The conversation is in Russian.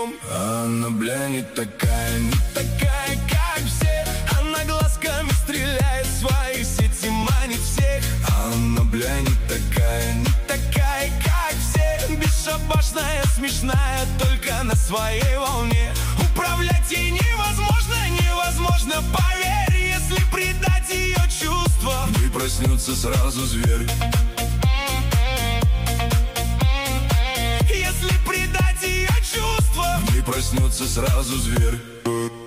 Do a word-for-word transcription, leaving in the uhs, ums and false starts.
Она, бля, не такая, не такая, как все. Она глазками стреляет, в свои сети манит всех. Она, бля, не такая, не такая, как все. Бесшабашная, смешная, только на своей волне. Управлять ей невозможно, невозможно, поверь. Если предать ее чувства, и проснется сразу зверь. Если предать ее чувства, и проснется сразу зверь.